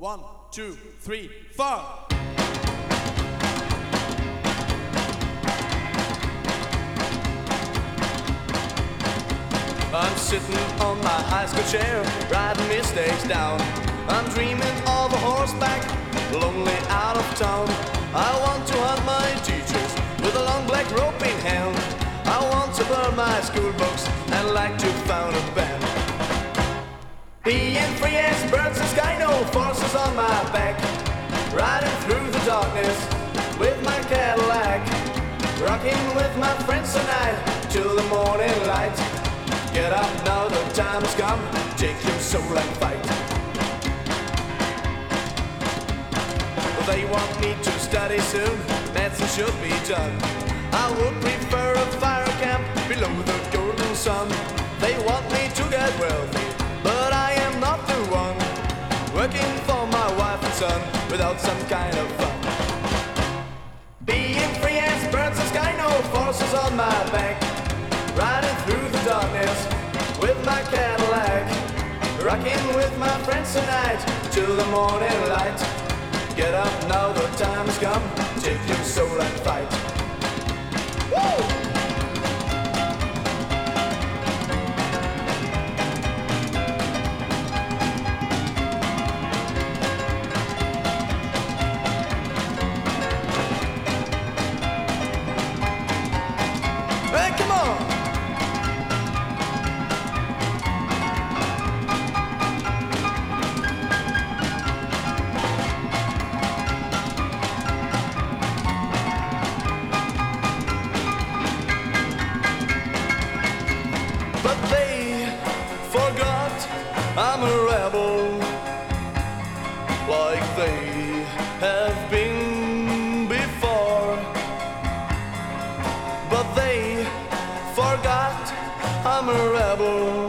1, 2, 3, 4. I'm sitting on my high school chair, writing mistakes down. I'm dreaming of a horseback, lonely out of town. I want to hunt my teachers with a long black rope in hand. I want to burn my school books and like to found a band. Being free as birds in sky, no forces on my back. Riding through the darkness with my Cadillac. Rocking with my friends tonight till the morning light. Get up now, the time has come. Take your soul and fight. They want me to study soon. Medicine should be done. I would prefer a fire camp below the golden sun. They want me to get wealthy, but I am not the one. Working for my wife and son without some kind of fun. Being free as birds in sky, no forces on my back. Riding through the darkness with my Cadillac. Rocking with my friends tonight till the morning light. Get up now, the time has come. Take your soul and fight. Woo! But they forgot I'm a rebel, like they have been before. But they forgot I'm a rebel.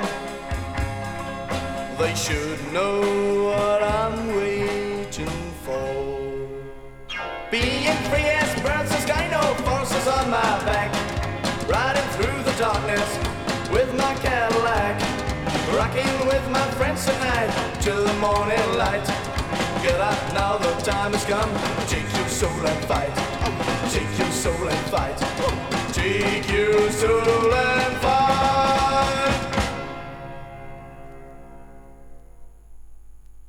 They should know what I'm waiting for. Being free as birds in sky, no forces on my back. Riding through the darkness with my Cadillac. Rocking with my friends tonight till the morning light. Get up now, the time has come. Take your soul and fight. Take your soul and fight. Take your soul and